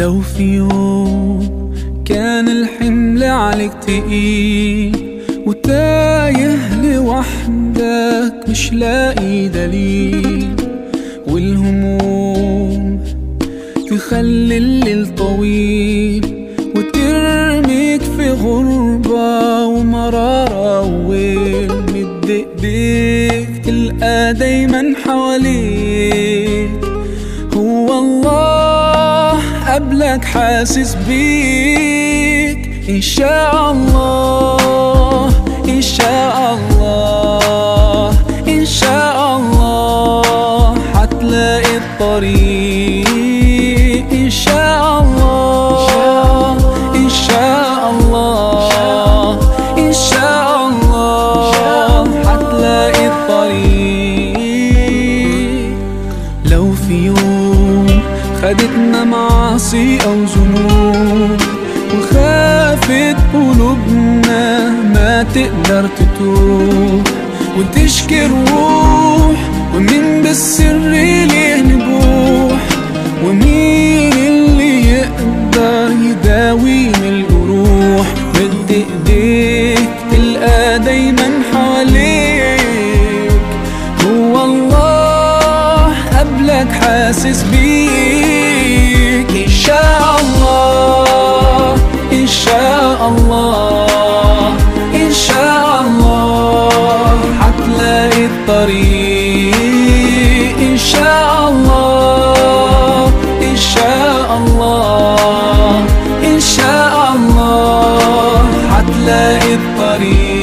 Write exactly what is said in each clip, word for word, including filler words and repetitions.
لو في يوم كان الحمل عليك تقيل وتايه لوحدك مش لاقي دليل، والهموم تخلي الليل طويل وترميك في غربة ومرارة وويل، مد ايديك تلقى دايما حواليك هو الله قبلك حاسس بيك. إن شاء الله إن شاء الله إن شاء الله حتلاقي الطريق. إن شاء الله إن شاء الله إن شاء الله حتلاقي الطريق. لو في يوم خدتنا معاصي أو ذنوب وخافت قلوبنا ما تقدر تتوب وتشكي الروح، ومين بالسر ليه نبوح، ومين اللي يقدر يداوي من الجروح، مد ايديك تلقى دايما حواليك هو الله قبلك حاسس بيك. إن شاء الله إن شاء الله إن شاء الله حتلاقي الطريق. إن شاء الله إن شاء الله إن شاء الله حتلاقي الطريق.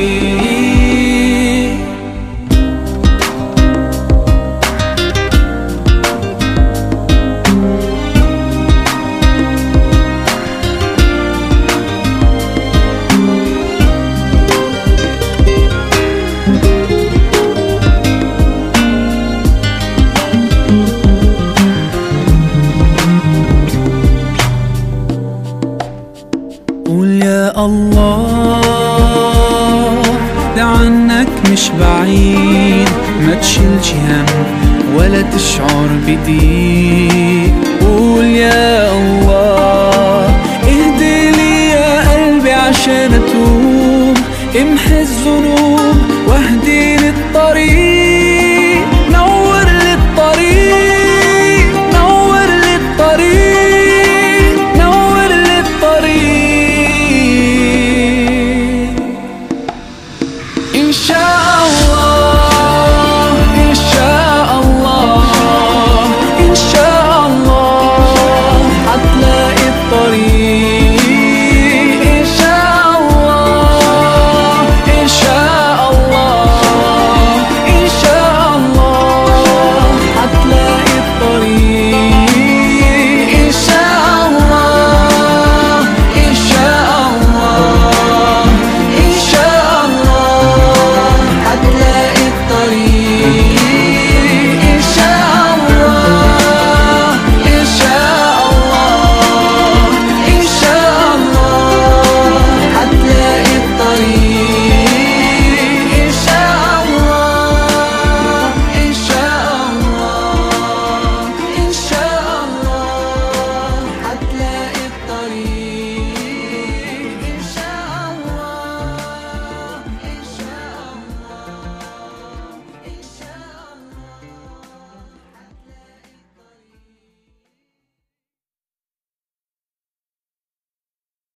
قول يا الله ده عنك مش بعيد، ما تشيلش هم ولا تشعر بضيق. قول يا الله اهدي لي يا قلبي عشان اتوب، امحي الذنوب واهدي للطريق.